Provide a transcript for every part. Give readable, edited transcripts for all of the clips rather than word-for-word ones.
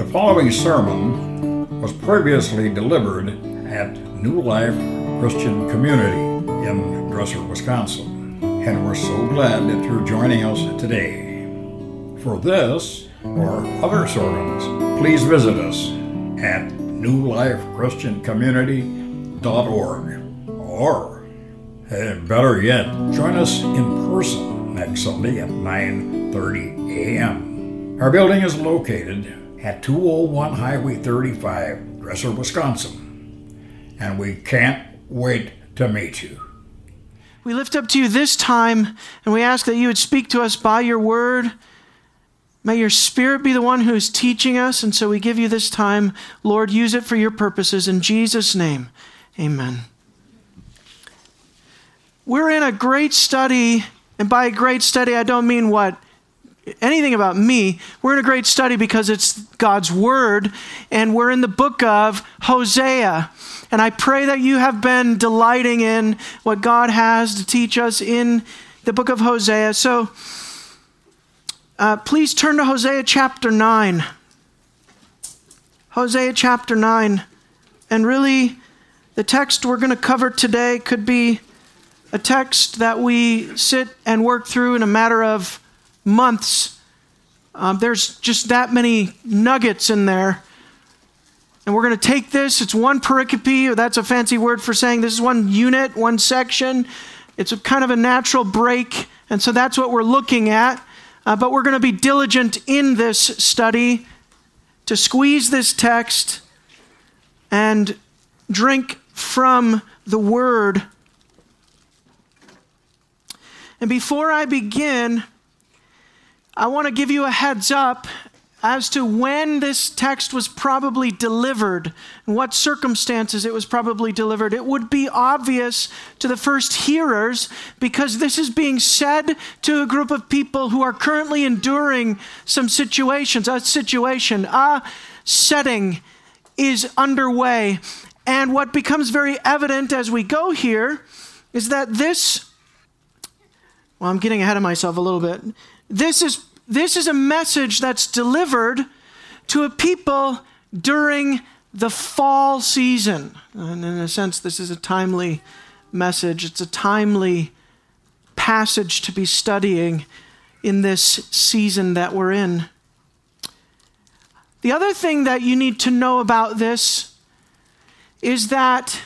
following sermon was previously delivered at New Life Christian Community in Dresser, Wisconsin, and we're so glad that you're joining us today. For this or other sermons, please visit us at newlifechristiancommunity.org, or better yet, join us in person next Sunday at 9:30 a.m. Our building is located at 201 Highway 35, Dresser, Wisconsin, and we can't wait to meet you. We lift up to you this time, and we ask that you would speak to us by your word. May your Spirit be the one who is teaching us, and so we give you this time. Lord, use it for your purposes. In Jesus' name, amen. We're in a great study, and by a great study, I don't mean anything about me. We're in a great study because it's God's word, and we're in the book of Hosea. And I pray that you have been delighting in what God has to teach us in the book of Hosea. So please turn to Hosea chapter 9. Hosea chapter 9. And really, the text we're going to cover today could be a text that we sit and work through in a matter of months. There's just that many nuggets in there. And we're going to take this. It's one pericope. That's a fancy word for saying this is one unit, one section. It's a kind of a natural break. And so that's what we're looking at. But we're going to be diligent in this study to squeeze this text and drink from the word. And before I begin, I want to give you a heads up as to when this text was probably delivered and what circumstances it was probably delivered. It would be obvious to the first hearers because this is being said to a group of people who are currently enduring some situations. A setting is underway. And what becomes very evident as we go here is that I'm getting ahead of myself a little bit. This is a message that's delivered to a people during the fall season. And in a sense, this is a timely message. It's a timely passage to be studying in this season that we're in. The other thing that you need to know about this is that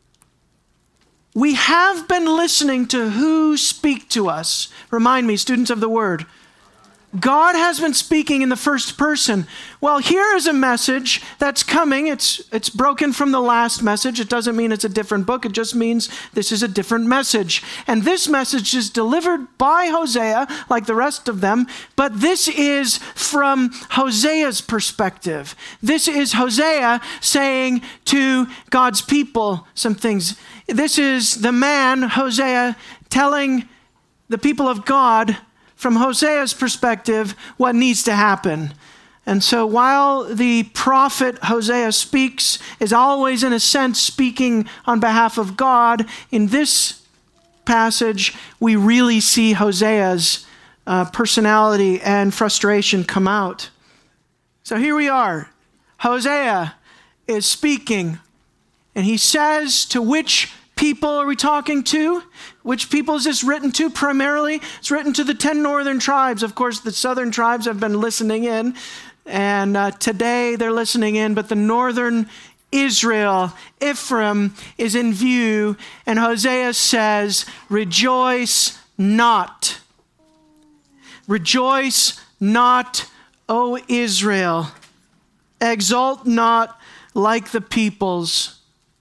we have been listening to who speak to us. Remind me, students of the word. God has been speaking in the first person. Well, here is a message that's coming. It's broken from the last message. It doesn't mean it's a different book. It just means this is a different message. And this message is delivered by Hosea, like the rest of them, but this is from Hosea's perspective. This is Hosea saying to God's people some things. This is the man, Hosea, telling the people of God from Hosea's perspective, what needs to happen. And so while the prophet Hosea speaks, is always in a sense speaking on behalf of God, in this passage, we really see Hosea's personality and frustration come out. So here we are. Hosea is speaking, and he says to which people are we talking to? Which people is this written to primarily? It's written to the 10 northern tribes. Of course, the southern tribes have been listening in, and today they're listening in, but the northern Israel, Ephraim, is in view, and Hosea says, rejoice not. Rejoice not, O Israel. Exult not like the peoples.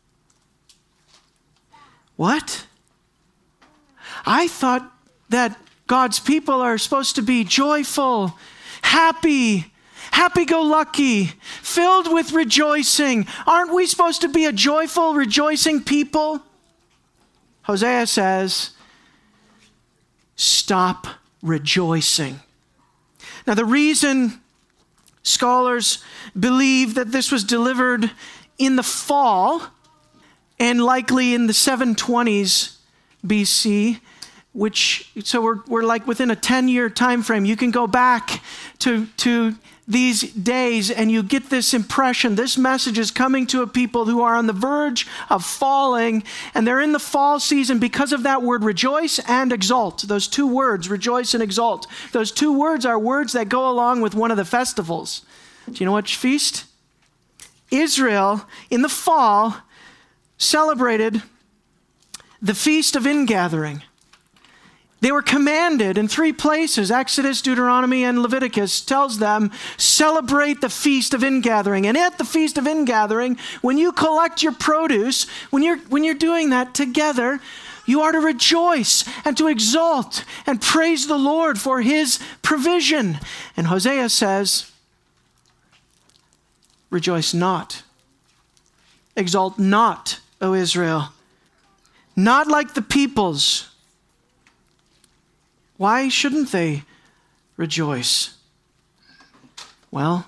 What? I thought that God's people are supposed to be joyful, happy-go-lucky, filled with rejoicing. Aren't we supposed to be a joyful, rejoicing people? Hosea says, stop rejoicing. Now, the reason scholars believe that this was delivered in the fall and likely in the 720s BC, so we're like within a 10-year time frame. You can go back to these days and you get this impression, this message is coming to a people who are on the verge of falling, and they're in the fall season because of that word rejoice and exalt. Those two words, rejoice and exalt. Those two words are words that go along with one of the festivals. Do you know which feast? Israel, in the fall, celebrated the Feast of Ingathering. They were commanded in 3 places, Exodus, Deuteronomy, and Leviticus tells them, celebrate the Feast of Ingathering. And at the Feast of Ingathering, when you collect your produce, when you're doing that together, you are to rejoice and to exalt and praise the Lord for his provision. And Hosea says, rejoice not, exalt not, O Israel, not like the peoples. Why shouldn't they rejoice? Well,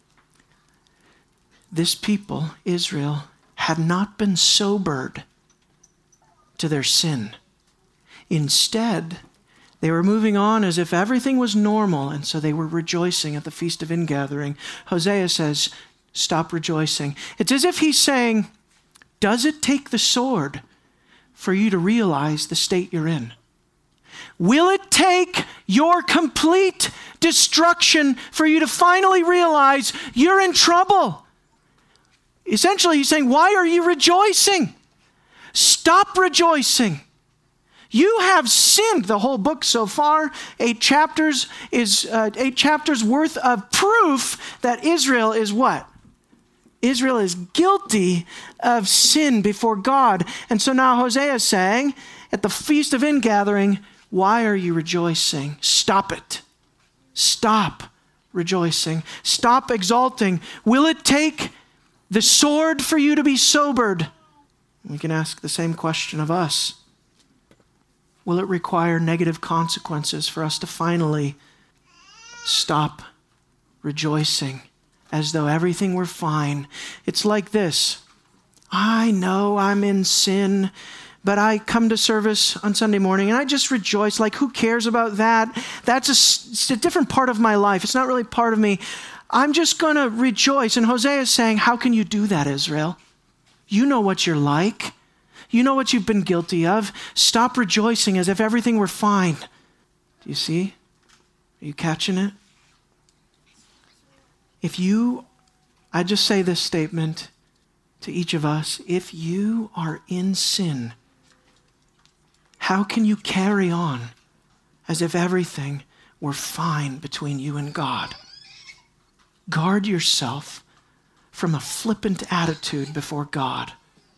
this people, Israel, had not been sobered to their sin. Instead, they were moving on as if everything was normal, and so they were rejoicing at the Feast of Ingathering. Hosea says, stop rejoicing. It's as if he's saying, does it take the sword for you to realize the state you're in? Will it take your complete destruction for you to finally realize you're in trouble? Essentially, he's saying, why are you rejoicing? Stop rejoicing. You have sinned. The whole book so far, 8 chapters, is 8 chapters worth of proof that Israel is what? Israel is guilty of sin before God. And so now Hosea is saying, at the Feast of Ingathering, why are you rejoicing? Stop it. Stop rejoicing. Stop exalting. Will it take the sword for you to be sobered? We can ask the same question of us. Will it require negative consequences for us to finally stop rejoicing as though everything were fine? It's like this. I know I'm in sin, but I come to service on Sunday morning and I just rejoice. Like, who cares about that? It's a different part of my life. It's not really part of me. I'm just going to rejoice. And Hosea is saying, how can you do that, Israel? You know what you're like. You know what you've been guilty of. Stop rejoicing as if everything were fine. Do you see? Are you catching it? I just say this statement to each of us. If you are in sin, how can you carry on as if everything were fine between you and God? Guard yourself from a flippant attitude before God.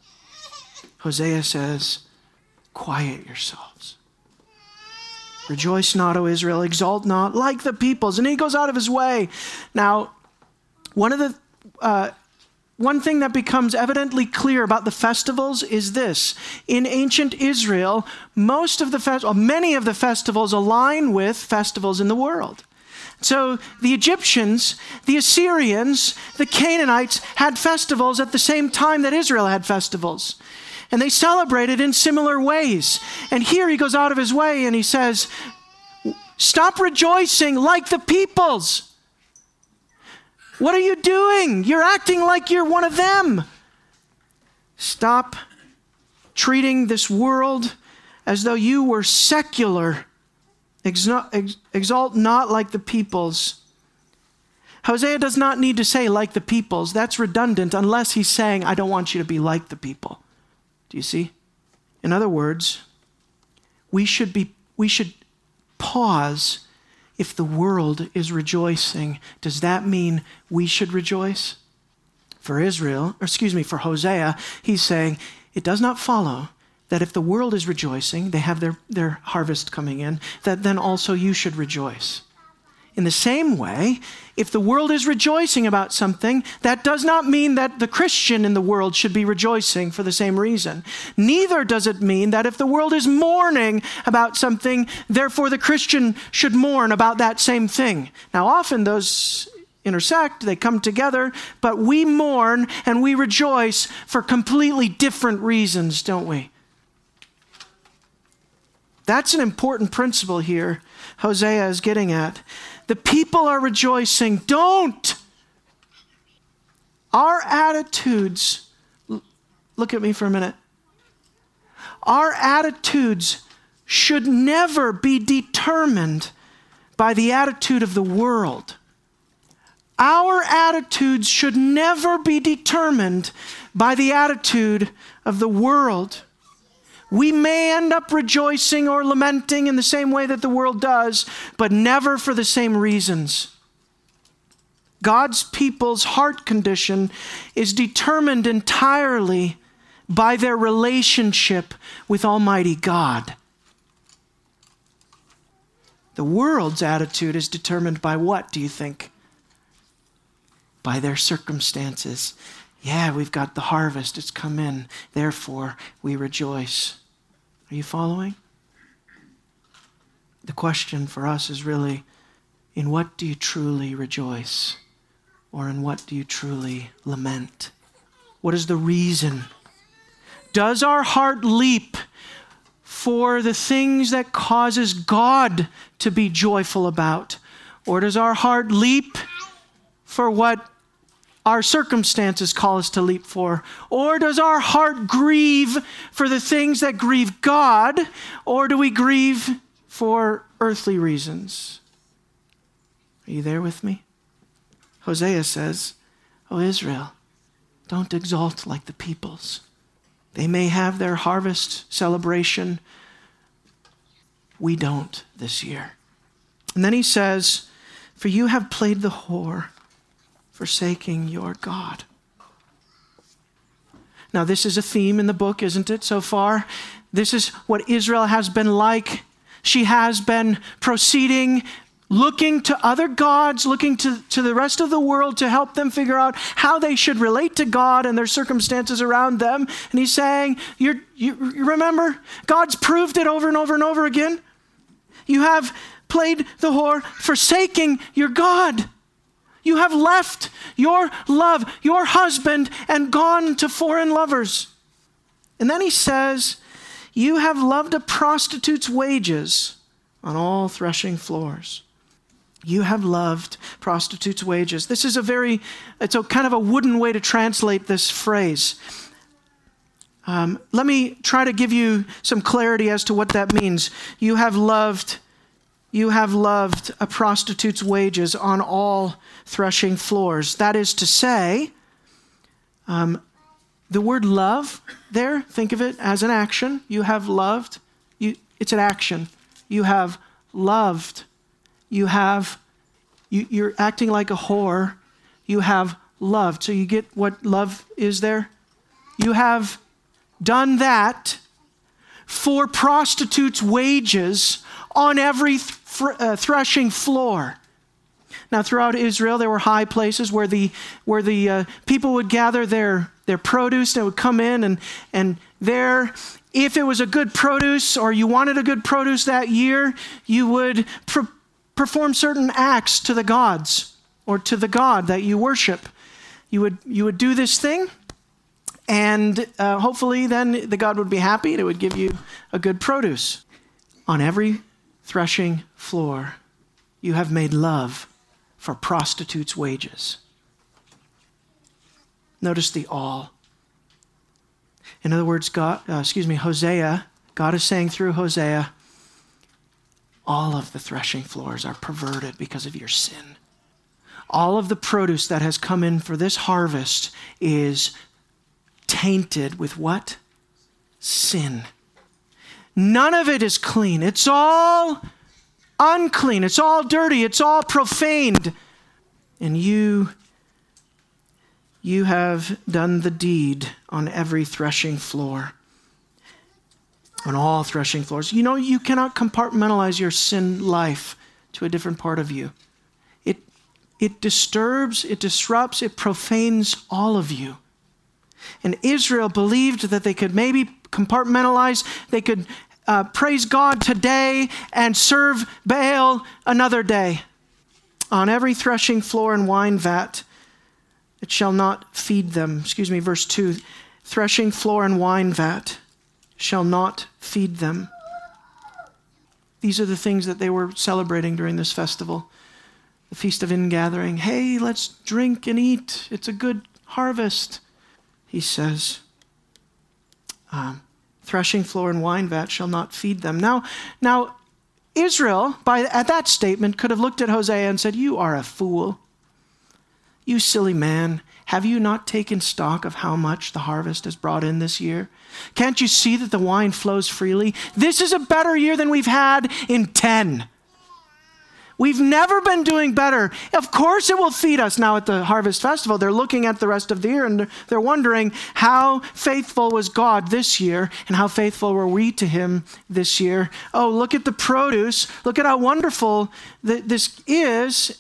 Hosea says, quiet yourselves. Rejoice not, O Israel, exalt not like the peoples. And he goes out of his way. Now, one thing that becomes evidently clear about the festivals is this. In ancient Israel, many of the festivals align with festivals in the world. So the Egyptians, the Assyrians, the Canaanites had festivals at the same time that Israel had festivals. And they celebrated in similar ways. And here he goes out of his way and he says, stop rejoicing like the peoples. What are you doing? You're acting like you're one of them. Stop treating this world as though you were secular. Exalt not like the peoples. Hosea does not need to say like the peoples. That's redundant unless he's saying, I don't want you to be like the people. Do you see? In other words, we should pause. If the world is rejoicing, does that mean we should rejoice? For Hosea, he's saying, it does not follow that if the world is rejoicing, they have their harvest coming in, that then also you should rejoice. In the same way, if the world is rejoicing about something, that does not mean that the Christian in the world should be rejoicing for the same reason. Neither does it mean that if the world is mourning about something, therefore the Christian should mourn about that same thing. Now, often those intersect, they come together, but we mourn and we rejoice for completely different reasons, don't we? That's an important principle here Hosea is getting at. The people are rejoicing. Don't. Our attitudes, look at me for a minute. Our attitudes should never be determined by the attitude of the world. Our attitudes should never be determined by the attitude of the world. We may end up rejoicing or lamenting in the same way that the world does, but never for the same reasons. God's people's heart condition is determined entirely by their relationship with Almighty God. The world's attitude is determined by what, do you think? By their circumstances. Yeah, we've got the harvest, it's come in, therefore we rejoice. Are you following? The question for us is really, in what do you truly rejoice? Or in what do you truly lament? What is the reason? Does our heart leap for the things that causes God to be joyful about? Or does our heart leap for what our circumstances call us to leap for? Or does our heart grieve for the things that grieve God? Or do we grieve for earthly reasons? Are you there with me? Hosea says, "O Israel, don't exalt like the peoples. They may have their harvest celebration. We don't this year." And then he says, "For you have played the whore, forsaking your God." Now, this is a theme in the book, isn't it, so far? This is what Israel has been like. She has been proceeding, looking to other gods, looking to the rest of the world to help them figure out how they should relate to God and their circumstances around them. And he's saying, you remember, God's proved it over and over and over again. You have played the whore, forsaking your God. You have left your love, your husband, and gone to foreign lovers. And then he says, you have loved a prostitute's wages on all threshing floors. You have loved prostitute's wages. This is it's a kind of a wooden way to translate this phrase. Let me try to give you some clarity as to what that means. You have loved a prostitute's wages on all threshing floors. That is to say, the word love there, think of it as an action. You have loved. It's an action. You have loved. You're acting like a whore. You have loved. So you get what love is there? You have done that for prostitutes' wages on every threshing floor. Now, throughout Israel, there were high places where the people would gather their produce. They would come in and there, if it was a good produce or you wanted a good produce that year, you would perform certain acts to the gods or to the God that you worship. You would do this thing, and hopefully then the God would be happy and it would give you a good produce. On every threshing floor, you have made love for prostitutes' wages. Notice the all. In other words, Hosea, God is saying through Hosea, all of the threshing floors are perverted because of your sin. All of the produce that has come in for this harvest is tainted with what? Sin. None of it is clean. It's all unclean. It's all dirty. It's all profaned. And you have done the deed on every threshing floor. On all threshing floors. You know, you cannot compartmentalize your sin life to a different part of you. It disturbs, it disrupts, it profanes all of you. And Israel believed that they could maybe compartmentalize, they could praise God today and serve Baal another day. On every threshing floor and wine vat, it shall not feed them. Verse 2. Threshing floor and wine vat shall not feed them. These are the things that they were celebrating during this festival. The Feast of Ingathering. Hey, let's drink and eat. It's a good harvest. He says, threshing floor and wine vat shall not feed them. Now, Israel, at that statement, could have looked at Hosea and said, you are a fool. You silly man. Have you not taken stock of how much the harvest has brought in this year? Can't you see that the wine flows freely? This is a better year than we've had in 10. We've never been doing better. Of course it will feed us. Now at the Harvest Festival, they're looking at the rest of the year and they're wondering how faithful was God this year and how faithful were we to him this year. Oh, look at the produce. Look at how wonderful this is.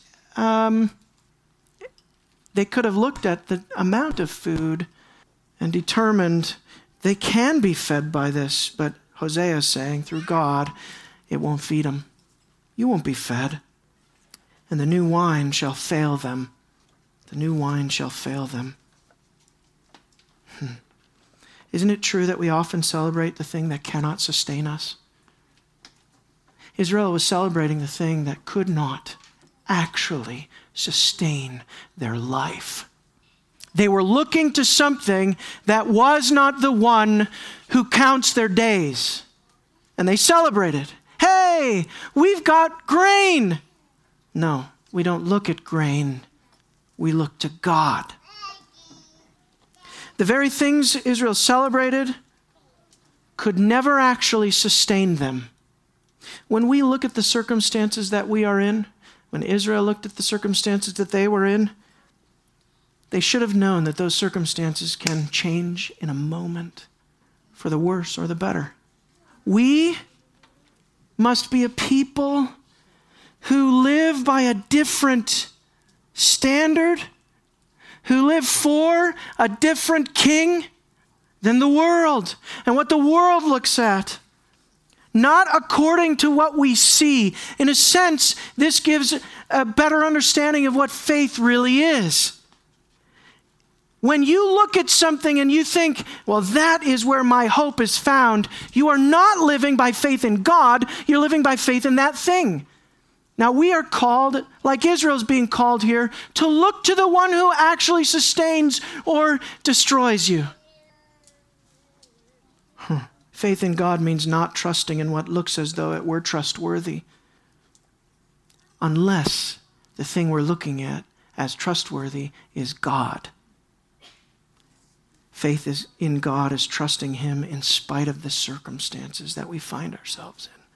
They could have looked at the amount of food and determined they can be fed by this, but Hosea is saying through God, it won't feed them. You won't be fed. And the new wine shall fail them. The new wine shall fail them. Isn't it true that we often celebrate the thing that cannot sustain us? Israel was celebrating the thing that could not actually sustain their life. They were looking to something that was not the one who counts their days. And they celebrated. Hey, we've got grain. No, we don't look at grain. We look to God. The very things Israel celebrated could never actually sustain them. When we look at the circumstances that we are in, when Israel looked at the circumstances that they were in, they should have known that those circumstances can change in a moment for the worse or the better. We must be a people who live by a different standard, who live for a different king than the world and what the world looks at. Not according to what we see. In a sense, this gives a better understanding of what faith really is. When you look at something and you think, well, that is where my hope is found, you are not living by faith in God, you're living by faith in that thing. Now we are called, like Israel's being called here, to look to the one who actually sustains or destroys you. Faith in God means not trusting in what looks as though it were trustworthy, unless the thing we're looking at as trustworthy is God. Faith is in God is trusting him in spite of the circumstances that we find ourselves in.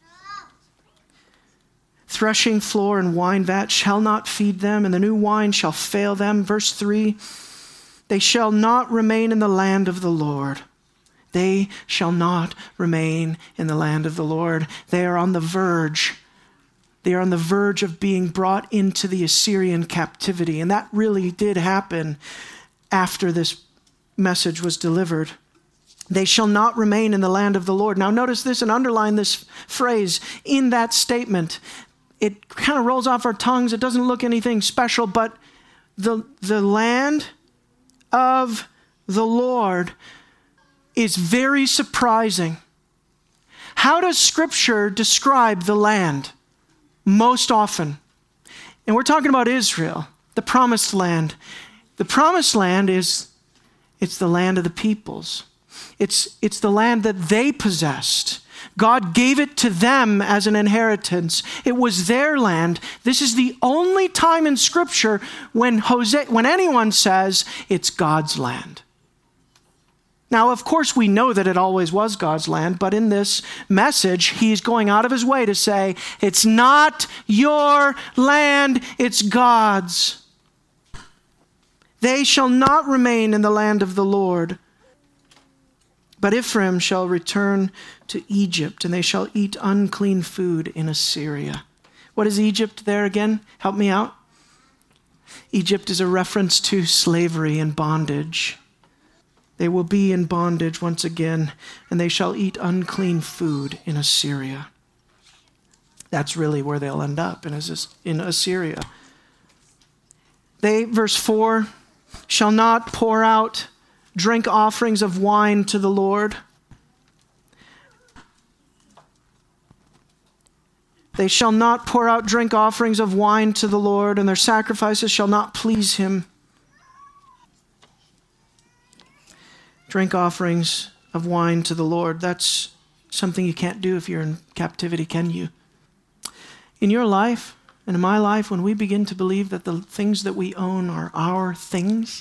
Threshing floor and wine vat shall not feed them, and the new wine shall fail them. Verse 3, they shall not remain in the land of the Lord. They shall not remain in the land of the Lord. They are on the verge. They are on the verge of being brought into the Assyrian captivity. And that really did happen after this message was delivered. They shall not remain in the land of the Lord. Now notice this and underline this phrase in that statement. It kind of rolls off our tongues. It doesn't look anything special, but the land of the Lord is very surprising. How does Scripture describe the land most often? And we're talking about Israel, the promised land. The promised land it's the land of the peoples. It's the land that they possessed. God gave it to them as an inheritance. It was their land. This is the only time in Scripture when anyone says it's God's land. Now, of course, we know that it always was God's land, but in this message, he's going out of his way to say, it's not your land, it's God's. They shall not remain in the land of the Lord, but Ephraim shall return to Egypt, and they shall eat unclean food in Assyria. What is Egypt there again? Help me out. Egypt is a reference to slavery and bondage. They will be in bondage once again, and they shall eat unclean food in Assyria. That's really where they'll end up, in Assyria. They, verse 4, shall not pour out drink offerings of wine to the Lord. They shall not pour out drink offerings of wine to the Lord, and their sacrifices shall not please him. Drink offerings of wine to the Lord. That's something you can't do if you're in captivity, can you? In your life and in my life, when we begin to believe that the things that we own are our things,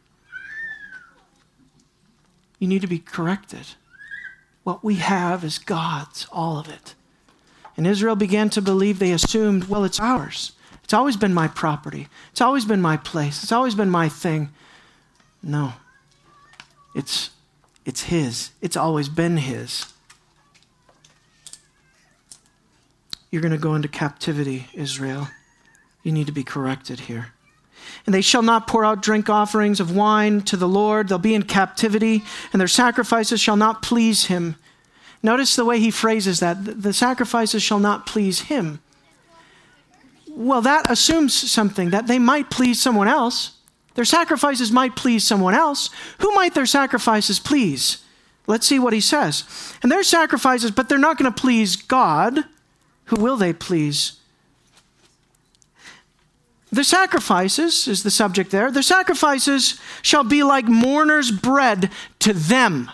you need to be corrected. What we have is God's, all of it. And Israel began to believe, they assumed, well, it's ours. It's always been my property. It's always been my place. It's always been my thing. No. It's his. It's always been his. You're going to go into captivity, Israel. You need to be corrected here. And they shall not pour out drink offerings of wine to the Lord. They'll be in captivity, and their sacrifices shall not please him. Notice the way he phrases that. The sacrifices shall not please him. Well, that assumes something, that they might please someone else. Their sacrifices might please someone else. Who might their sacrifices please? Let's see what he says. And their sacrifices, but they're not going to please God. Who will they please? The sacrifices is the subject there. The sacrifices shall be like mourner's bread to them.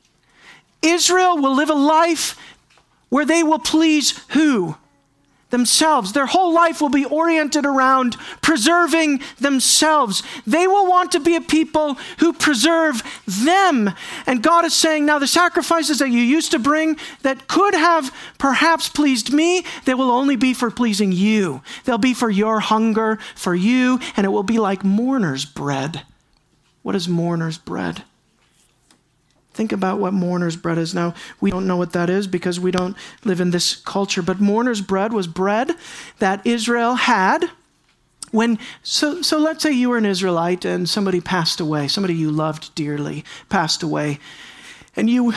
Israel will live a life where they will please who? Themselves. Their whole life will be oriented around preserving themselves. They will want to be a people who preserve them. And God is saying, now the sacrifices that you used to bring that could have perhaps pleased me, they will only be for pleasing you. They'll be for your hunger, for you, and it will be like mourner's bread. What is mourner's bread? Think about what mourner's bread is. Now, we don't know what that is because we don't live in this culture, but mourner's bread was bread that Israel had when, so let's say you were an Israelite and somebody passed away, somebody you loved dearly passed away, and you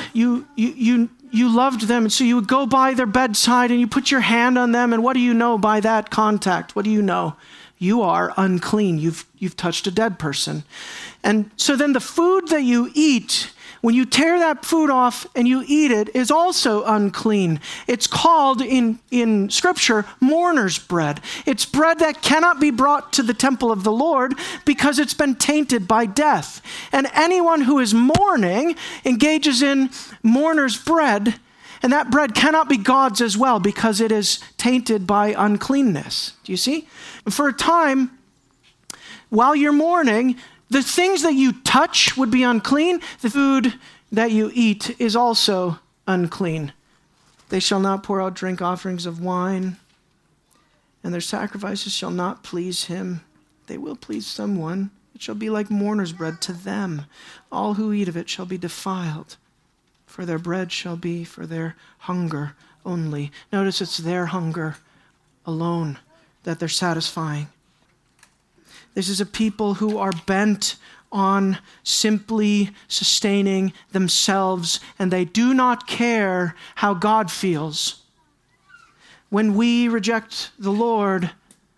loved them, and so you would go by their bedside and you put your hand on them, and what do you know by that contact? What do you know? You are unclean. You've touched a dead person. And so then the food that you eat, when you tear that food off and you eat it, is also unclean. It's called in Scripture mourner's bread. It's bread that cannot be brought to the temple of the Lord because it's been tainted by death. And anyone who is mourning engages in mourner's bread, and that bread cannot be God's as well because it is tainted by uncleanness. Do you see? For a time, while you're mourning, the things that you touch would be unclean. The food that you eat is also unclean. They shall not pour out drink offerings of wine, and their sacrifices shall not please him. They will please someone. It shall be like mourner's bread to them. All who eat of it shall be defiled, for their bread shall be for their hunger only. Notice it's their hunger alone that they're satisfying. This is a people who are bent on simply sustaining themselves, and they do not care how God feels. When we reject the Lord,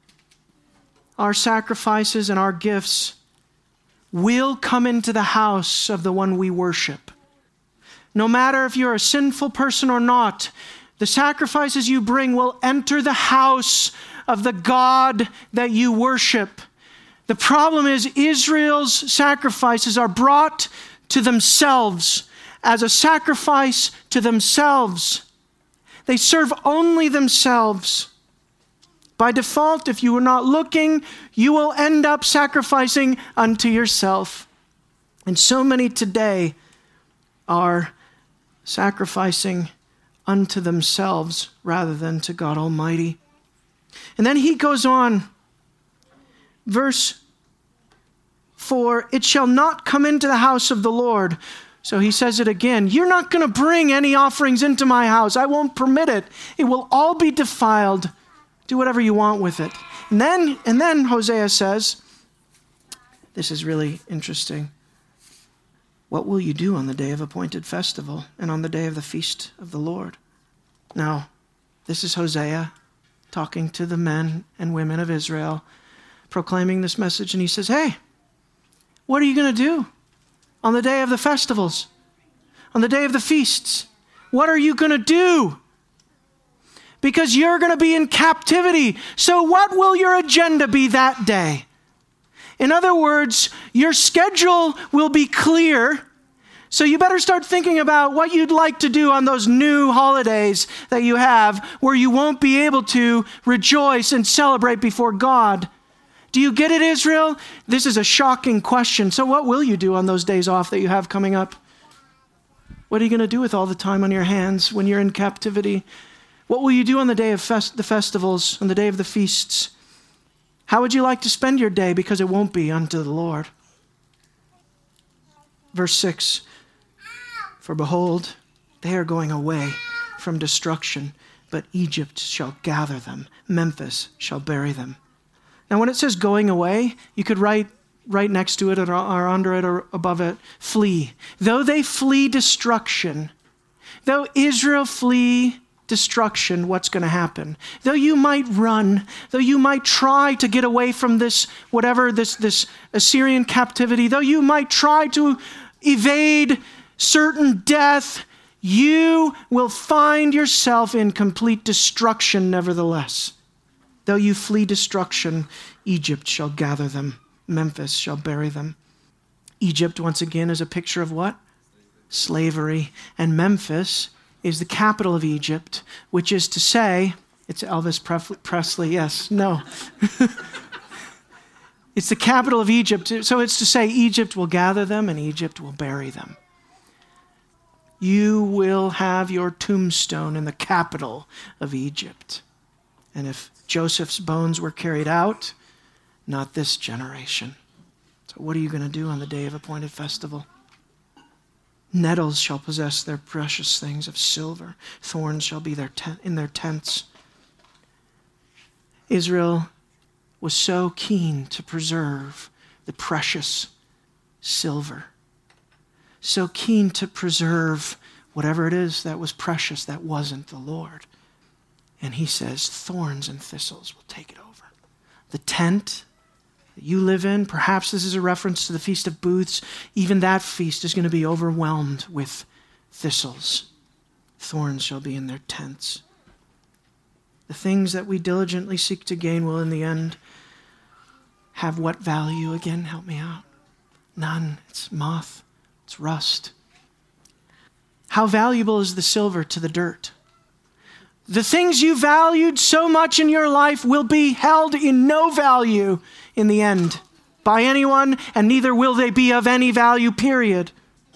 our sacrifices and our gifts will come into the house of the one we worship. No matter if you're a sinful person or not, the sacrifices you bring will enter the house of the God that you worship. The problem is Israel's sacrifices are brought to themselves as a sacrifice to themselves. They serve only themselves. By default, if you are not looking, you will end up sacrificing unto yourself. And so many today are sacrificing unto themselves rather than to God Almighty. And then he goes on. Verse 4, it shall not come into the house of the Lord. So he says it again. You're not going to bring any offerings into my house. I won't permit it. It will all be defiled. Do whatever you want with it. And then Hosea says, this is really interesting. What will you do on the day of appointed festival and on the day of the feast of the Lord? Now, this is Hosea talking to the men and women of Israel, proclaiming this message, and he says, hey, what are you going to do on the day of the festivals, on the day of the feasts? What are you going to do? because you're going to be in captivity. So what will your agenda be that day? In other words, your schedule will be clear. So you better start thinking about what you'd like to do on those new holidays that you have where you won't be able to rejoice and celebrate before God. Do you get it, Israel? This is a shocking question. So what will you do on those days off that you have coming up? What are you going to do with all the time on your hands when you're in captivity? What will you do on the day of the festivals, on the day of the feasts? How would you like to spend your day? Because it won't be unto the Lord. Verse 6, for behold, they are going away from destruction, but Egypt shall gather them. Memphis shall bury them. Now, when it says going away, you could write right next to it or under it or above it, flee. Though they flee destruction, though Israel flee destruction, what's going to happen? Though you might run, though you might try to get away from this Assyrian captivity, though you might try to evade certain death, you will find yourself in complete destruction nevertheless. Though you flee destruction, Egypt shall gather them. Memphis shall bury them. Egypt, once again, is a picture of what? Slavery. And Memphis is the capital of Egypt, which is to say, it's Elvis Presley, yes, no. It's the capital of Egypt. So it's to say Egypt will gather them and Egypt will bury them. You will have your tombstone in the capital of Egypt. And if Joseph's bones were carried out, not this generation. So what are you going to do on the day of appointed festival? Nettles shall possess their precious things of silver. Thorns shall be in their tents. Israel was so keen to preserve the precious silver. So keen to preserve whatever it is that was precious that wasn't the Lord. And he says, thorns and thistles will take it over. The tent that you live in, perhaps this is a reference to the Feast of Booths, even that feast is going to be overwhelmed with thistles. Thorns shall be in their tents. The things that we diligently seek to gain will in the end have what value again? Help me out. None. It's moth. It's rust. How valuable is the silver to the dirt? The things you valued so much in your life will be held in no value in the end by anyone, and neither will they be of any value, period.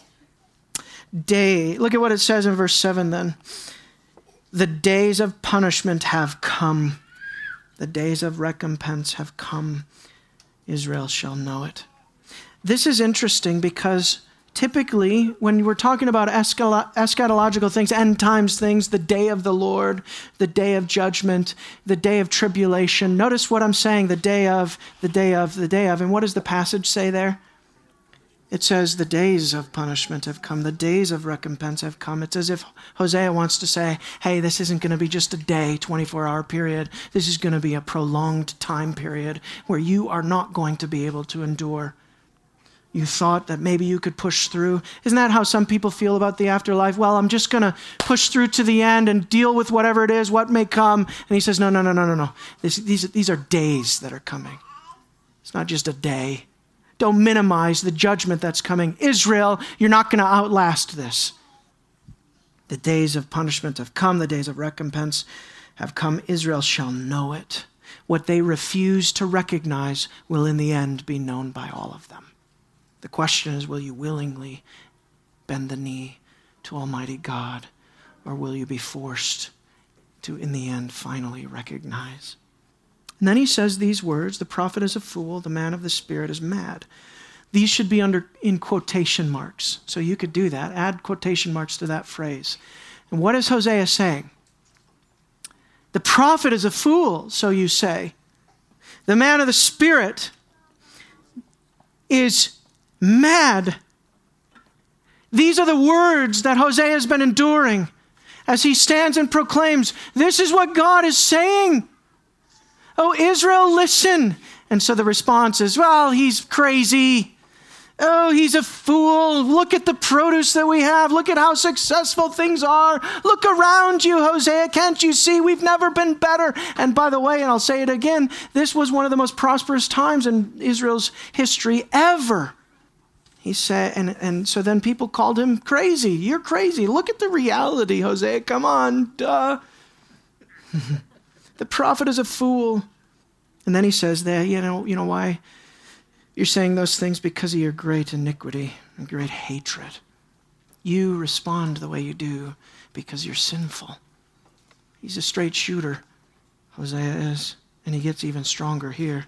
Look at what it says in verse 7 then. The days of punishment have come. The days of recompense have come. Israel shall know it. This is interesting because typically, when we're talking about eschatological things, end times things, the day of the Lord, the day of judgment, the day of tribulation, notice what I'm saying, the day of. And what does the passage say there? It says the days of punishment have come, the days of recompense have come. It's as if Hosea wants to say, hey, this isn't going to be just a day, 24-hour period. This is going to be a prolonged time period where you are not going to be able to endure. You thought that maybe you could push through. Isn't that how some people feel about the afterlife? Well, I'm just going to push through to the end and deal with whatever it is, what may come. And he says, no. These are days that are coming. It's not just a day. Don't minimize the judgment that's coming. Israel, you're not going to outlast this. The days of punishment have come. The days of recompense have come. Israel shall know it. What they refuse to recognize will in the end be known by all of them. The question is, will you willingly bend the knee to Almighty God, or will you be forced to, in the end, finally recognize? And then he says these words, the prophet is a fool, the man of the Spirit is mad. These should be in quotation marks. So you could do that, add quotation marks to that phrase. And what is Hosea saying? The prophet is a fool, so you say. The man of the Spirit is mad. These are the words that Hosea has been enduring as he stands and proclaims, this is what God is saying. Oh, Israel, listen. And so the response is, well, he's crazy. Oh, he's a fool. Look at the produce that we have. Look at how successful things are. Look around you, Hosea. Can't you see we've never been better? And by the way, and I'll say it again, this was one of the most prosperous times in Israel's history ever. He said, and so then people called him crazy. You're crazy. Look at the reality, Hosea. Come on, duh. The prophet is a fool. And then he says there, you know why? You're saying those things because of your great iniquity and great hatred. You respond the way you do because you're sinful. He's a straight shooter, Hosea is, and he gets even stronger here.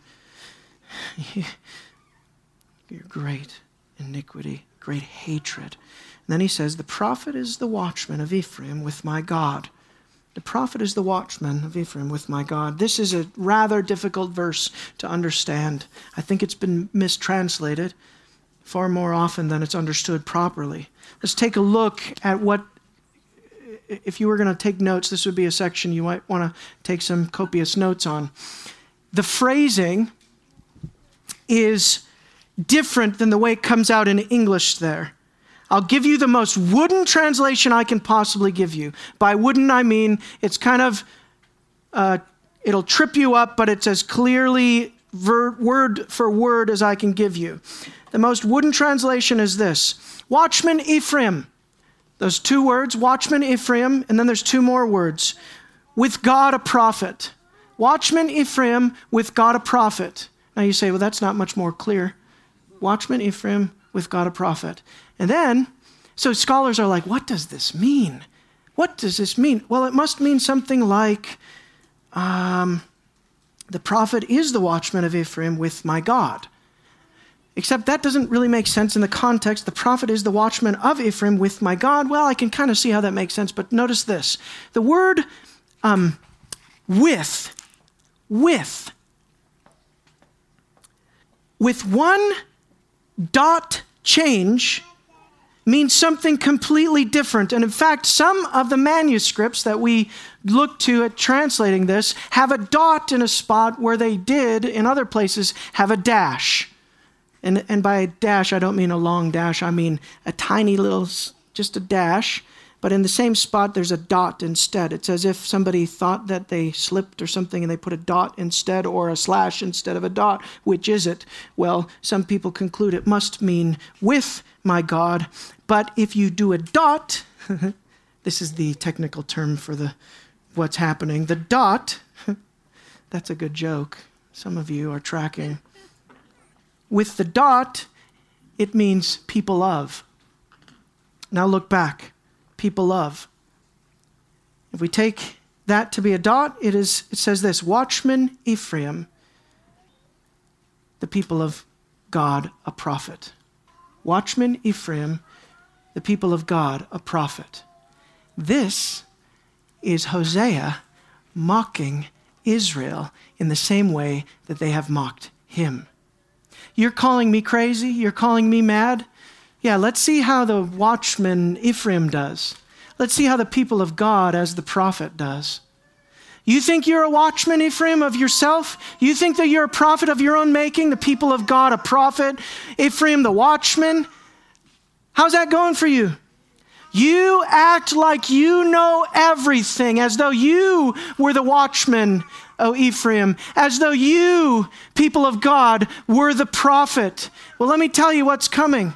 Your great iniquity, great hatred. And then he says, the prophet is the watchman of Ephraim with my God. The prophet is the watchman of Ephraim with my God. This is a rather difficult verse to understand. I think it's been mistranslated far more often than it's understood properly. Let's take a look at what, if you were going to take notes, this would be a section you might want to take some copious notes on. The phrasing is different than the way it comes out in English there. I'll give you the most wooden translation I can possibly give you. By wooden, I mean it's kind of, it'll trip you up, but it's as clearly word for word as I can give you. The most wooden translation is this. Watchman Ephraim. Those two words, watchman Ephraim, and then there's two more words. With God a prophet. Watchman Ephraim, with God a prophet. Now you say, well, that's not much more clear. Watchman Ephraim, with God a prophet. And then, so scholars are like, what does this mean? What does this mean? Well, it must mean something like, the prophet is the watchman of Ephraim with my God. Except that doesn't really make sense in the context. The prophet is the watchman of Ephraim with my God. Well, I can kind of see how that makes sense, but notice this. The word with one dot change means something completely different. And in fact, some of the manuscripts that we look to at translating this have a dot in a spot where they did, in other places, have a dash. And by dash, I don't mean a long dash. I mean a tiny little, just a dash. But in the same spot, there's a dot instead. It's as if somebody thought that they slipped or something and they put a dot instead or a slash instead of a dot. Which is it? Well, some people conclude it must mean with my God. But if you do a dot, this is the technical term for what's happening. The dot, that's a good joke. Some of you are tracking. With the dot, it means people of. Now look back. People of. If we take that to be a dot, it says this, watchman Ephraim, the people of God, a prophet. Watchman Ephraim, the people of God, a prophet. This is Hosea mocking Israel in the same way that they have mocked him. You're calling me crazy? You're calling me mad? Yeah, let's see how the watchman Ephraim does. Let's see how the people of God as the prophet does. You think you're a watchman, Ephraim, of yourself? You think that you're a prophet of your own making, the people of God, a prophet, Ephraim, the watchman? How's that going for you? You act like you know everything, as though you were the watchman, O Ephraim, as though you, people of God, were the prophet. Well, let me tell you what's coming.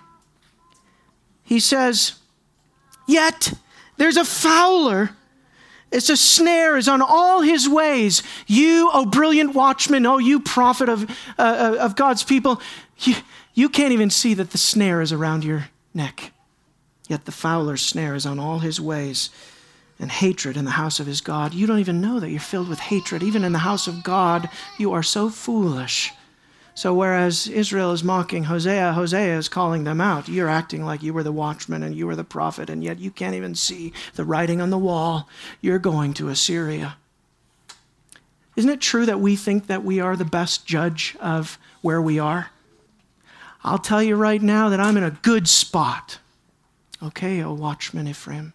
He says, yet there's a fowler. It's a snare is on all his ways. You, O brilliant watchman, oh, you prophet of God's people, you can't even see that the snare is around your neck. Yet the fowler's snare is on all his ways, and hatred in the house of his God. You don't even know that you're filled with hatred. Even in the house of God, you are so foolish. So whereas Israel is mocking Hosea, Hosea is calling them out. You're acting like you were the watchman and you were the prophet, and yet you can't even see the writing on the wall. You're going to Assyria. Isn't it true that we think that we are the best judge of where we are? I'll tell you right now that I'm in a good spot. Okay, O watchman Ephraim.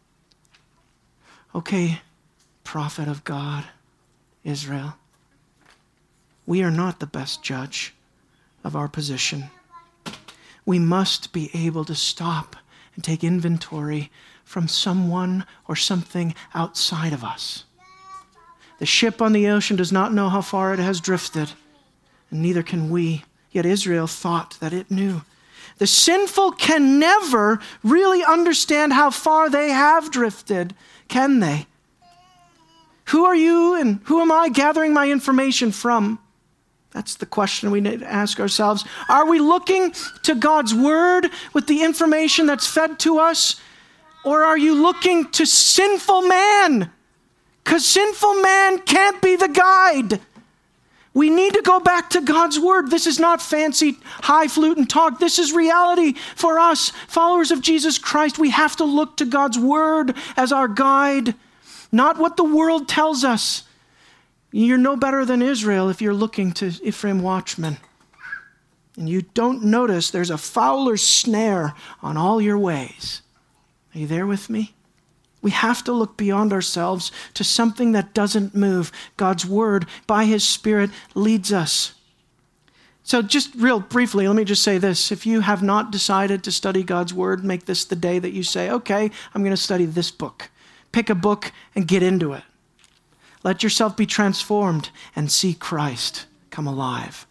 Okay, prophet of God, Israel. We are not the best judge of our position. we must be able to stop and take inventory from someone or something outside of us. The ship on the ocean does not know how far it has drifted, and neither can we. Yet Israel thought that it knew. The sinful can never really understand how far they have drifted, can they? Who are you and who am I gathering my information from? That's the question we need to ask ourselves. Are we looking to God's word with the information that's fed to us? Or are you looking to sinful man? Because sinful man can't be the guide. We need to go back to God's word. This is not fancy highfalutin talk. This is reality for us, followers of Jesus Christ. We have to look to God's word as our guide, not what the world tells us. You're no better than Israel if you're looking to Ephraim watchmen. And you don't notice there's a fowler's snare on all your ways. Are you there with me? We have to look beyond ourselves to something that doesn't move. God's word, by his Spirit, leads us. So just real briefly, let me just say this. If you have not decided to study God's word, make this the day that you say, okay, I'm going to study this book. Pick a book and get into it. Let yourself be transformed and see Christ come alive.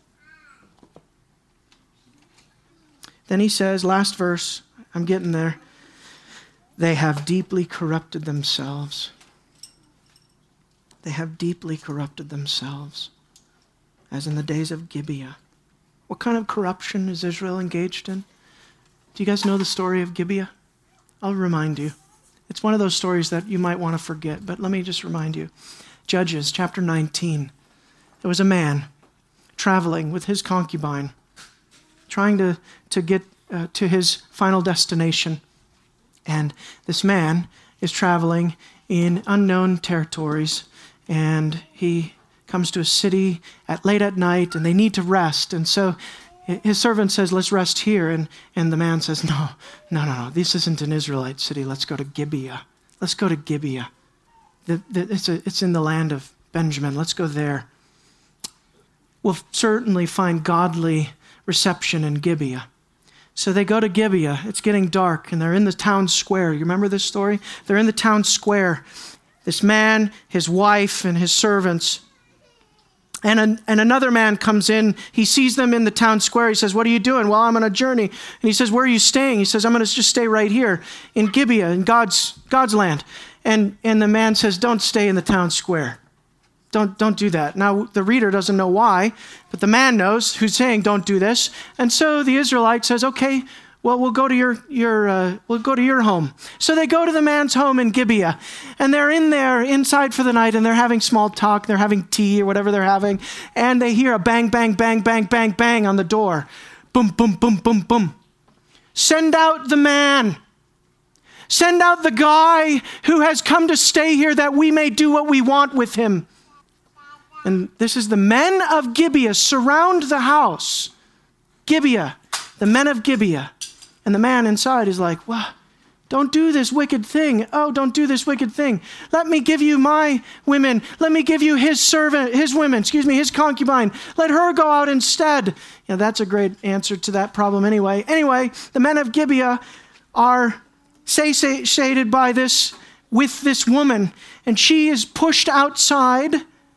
Then he says, last verse, I'm getting there. They have deeply corrupted themselves. They have deeply corrupted themselves, as in the days of Gibeah. What kind of corruption is Israel engaged in? Do you guys know the story of Gibeah? I'll remind you. It's one of those stories that you might want to forget, but let me just remind you. Judges chapter 19. There was a man traveling with his concubine, trying to get to his final destination. And this man is traveling in unknown territories, and he comes to a city late at night, and they need to rest. And so his servant says, let's rest here. And the man says, no, this isn't an Israelite city. Let's go to Gibeah. Let's go to Gibeah. It's in the land of Benjamin. Let's go there. We'll certainly find godly reception in Gibeah. So they go to Gibeah. It's getting dark, and they're in the town square. You remember this story? They're in the town square. This man, his wife, and his servants. And another man comes in. He sees them in the town square. He says, what are you doing? Well, I'm on a journey. And he says, where are you staying? He says, I'm going to just stay right here in Gibeah, in God's land. And the man says, don't stay in the town square. Don't do that. Now, the reader doesn't know why, but the man knows who's saying don't do this. And so the Israelite says, okay, well, we'll go to your home. So they go to the man's home in Gibeah, and they're in there inside for the night, and they're having small talk. They're having tea or whatever they're having, and they hear a bang, bang, bang, bang, bang, bang on the door. Boom, boom, boom, boom, boom. Send out the man. Send out the guy who has come to stay here that we may do what we want with him. And this is the men of Gibeah surround the house. Gibeah, the men of Gibeah. And the man inside is like, well, don't do this wicked thing. Oh, don't do this wicked thing. Let me give you my women. Let me give you his concubine. Let her go out instead. Yeah, that's a great answer to that problem anyway. Anyway, the men of Gibeah are satiated by this with this woman, and she is pushed outside.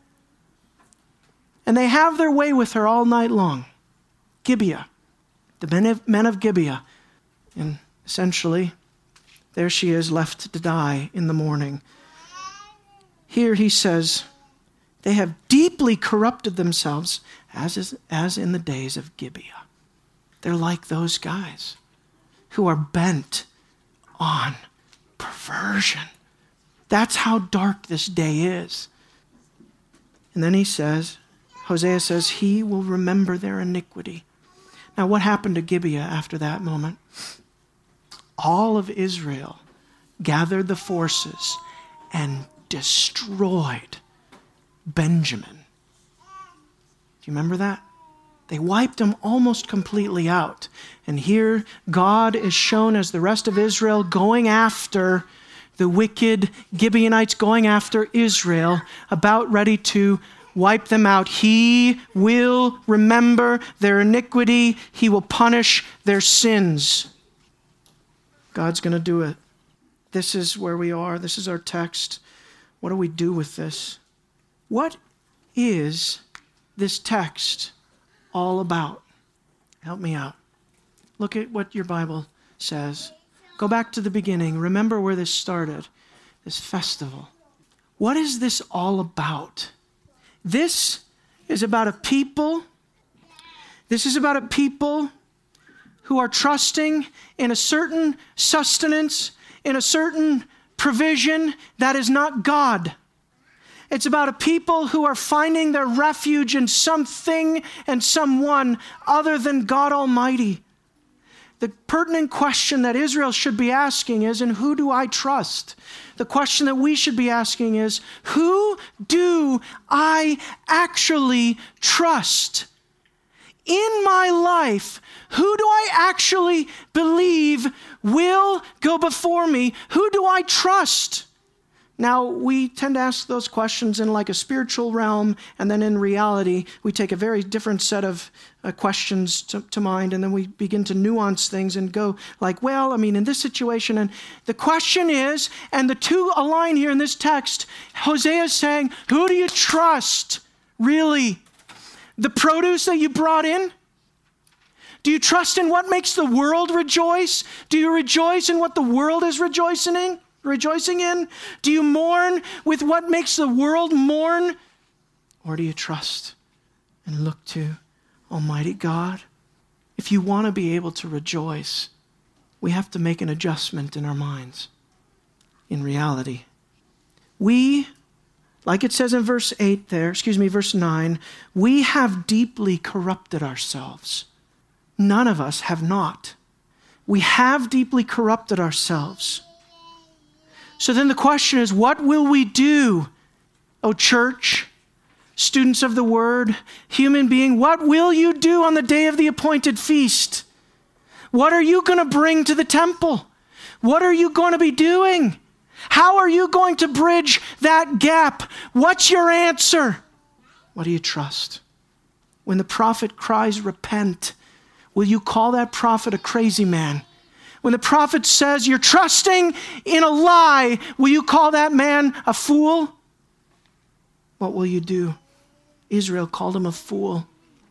And they have their way with her all night long. Gibeah, the men of Gibeah. And essentially, there she is left to die in the morning. Here he says, they have deeply corrupted themselves as in the days of Gibeah. They're like those guys who are bent on perversion. That's how dark this day is. And then Hosea says, he will remember their iniquity. Now, what happened to Gibeah after that moment? All of Israel gathered the forces and destroyed Benjamin. Do you remember that? They wiped them almost completely out. And here God is shown as the rest of Israel going after the wicked Gibeonites, going after Israel, about ready to wipe them out. He will remember their iniquity. He will punish their sins. God's going to do it. This is where we are. This is our text. What do we do with this? What is this text all about? Help me out. Look at what your Bible says. Go back to the beginning. Remember where this started, this festival. What is this all about? This is about a people. This is about a people who are trusting in a certain sustenance, in a certain provision that is not God. It's about a people who are finding their refuge in something and someone other than God Almighty. The pertinent question that Israel should be asking is, in who do I trust? The question that we should be asking is, who do I actually trust? In my life, who do I actually believe will go before me? Who do I trust? Now, we tend to ask those questions in like a spiritual realm, and then in reality, we take a very different set of questions to mind, and then we begin to nuance things and go like, well, I mean, in this situation, and the question is, and the two align here in this text, Hosea is saying, who do you trust, really? The produce that you brought in? Do you trust in what makes the world rejoice? Do you rejoice in what the world is rejoicing in? Do you mourn with what makes the world mourn? Or do you trust and look to Almighty God? If you want to be able to rejoice, we have to make an adjustment in our minds. In reality, we, like it says in verse 9, we have deeply corrupted ourselves. None of us have not. We have deeply corrupted ourselves. So then the question is, what will we do, O church, students of the word, human being? What will you do on the day of the appointed feast? What are you going to bring to the temple? What are you going to be doing? How are you going to bridge that gap? What's your answer? What do you trust? When the prophet cries, repent, will you call that prophet a crazy man? When the prophet says you're trusting in a lie, will you call that man a fool? What will you do? Israel called him a fool.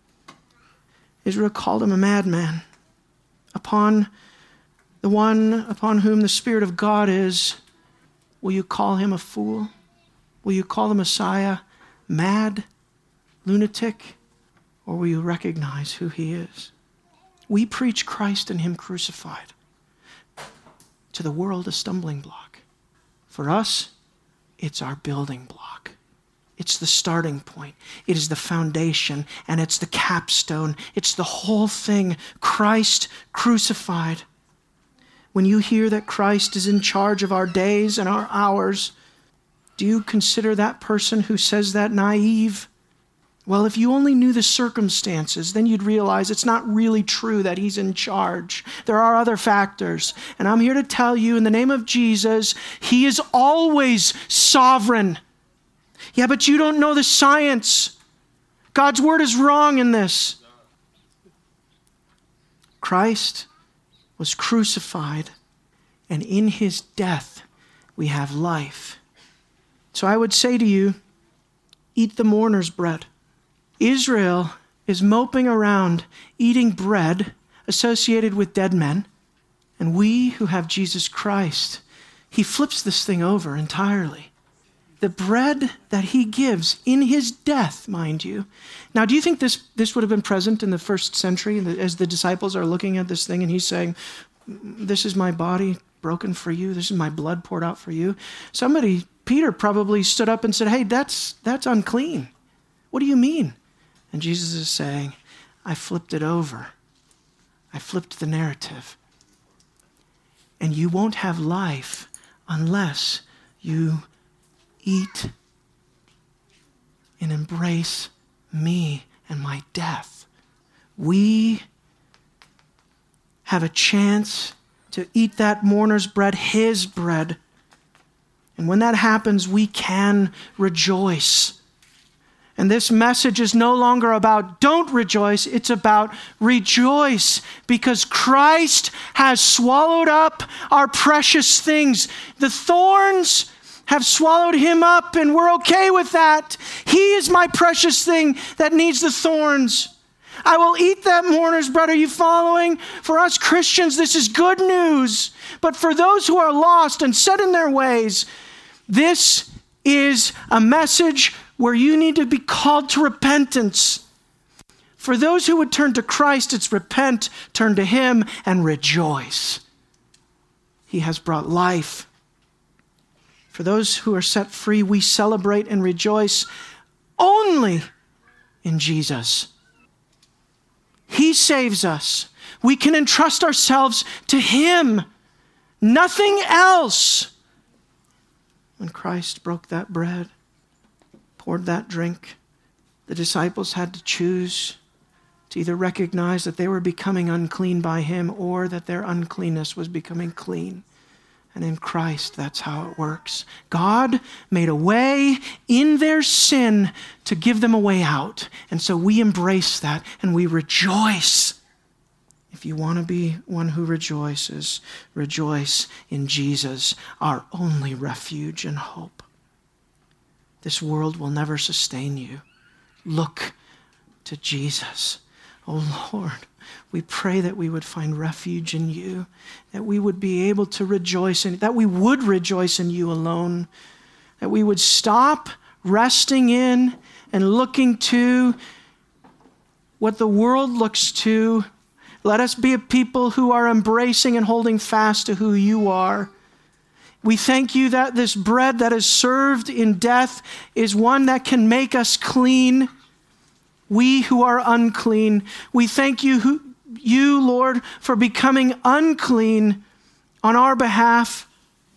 Israel called him a madman. Upon the one upon whom the Spirit of God is, will you call him a fool? Will you call the Messiah mad, lunatic, or will you recognize who he is? We preach Christ and him crucified. To the world, a stumbling block. For us, it's our building block. It's the starting point. It is the foundation, and it's the capstone. It's the whole thing. Christ crucified. When you hear that Christ is in charge of our days and our hours, do you consider that person who says that naive? Well, if you only knew the circumstances, then you'd realize it's not really true that he's in charge. There are other factors. And I'm here to tell you, in the name of Jesus, he is always sovereign. Yeah, but you don't know the science. God's word is wrong in this. Christ was crucified, and in his death we have life. So I would say to you, eat the mourner's bread. Israel is moping around eating bread associated with dead men, and we who have Jesus Christ, he flips this thing over entirely. The bread that he gives in his death, mind you. Now, do you think this would have been present in the first century as the disciples are looking at this thing and he's saying, this is my body broken for you. This is my blood poured out for you. Peter probably stood up and said, hey, that's unclean. What do you mean? And Jesus is saying, I flipped it over. I flipped the narrative. And you won't have life unless you eat and embrace me and my death. We have a chance to eat that mourner's bread, his bread. And when that happens, we can rejoice. And this message is no longer about don't rejoice, it's about rejoice, because Christ has swallowed up our precious things. The thorns have swallowed him up, and we're okay with that. He is my precious thing that needs the thorns. I will eat that mourner's bread. Are you following? For us Christians, this is good news. But for those who are lost and set in their ways, this is a message where you need to be called to repentance. For those who would turn to Christ, it's repent, turn to him, and rejoice. He has brought life. For those who are set free, we celebrate and rejoice only in Jesus. He saves us. We can entrust ourselves to him. Nothing else. When Christ broke that bread, poured that drink, the disciples had to choose to either recognize that they were becoming unclean by him or that their uncleanness was becoming clean. And in Christ, that's how it works. God made a way in their sin to give them a way out. And so we embrace that and we rejoice. If you want to be one who rejoices, rejoice in Jesus, our only refuge and hope. This world will never sustain you. Look to Jesus. Oh Lord, we pray that we would find refuge in you, that we would be able to rejoice in, that we would rejoice in you alone, that we would stop resting in and looking to what the world looks to. Let us be a people who are embracing and holding fast to who you are. We thank you that this bread that is served in death is one that can make us clean. We who are unclean. We thank you, Lord, for becoming unclean on our behalf.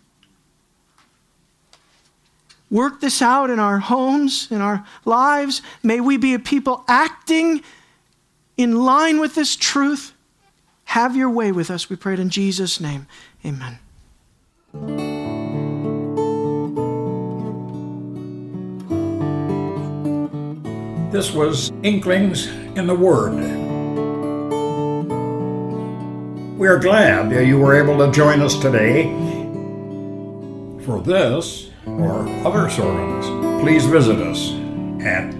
Work this out in our homes, in our lives. May we be a people acting in line with this truth. Have your way with us, we pray it in Jesus' name. Amen. This was Inklings in the Word. We are glad that you were able to join us today. For this or other sermons, please visit us at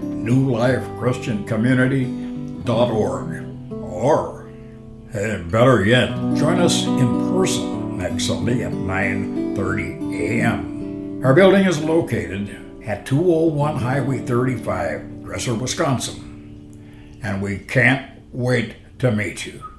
newlifechristiancommunity.org, or better yet, join us in person next Sunday at 9:30 a.m. Our building is located at 201 Highway 35, Dresser, Wisconsin, and we can't wait to meet you.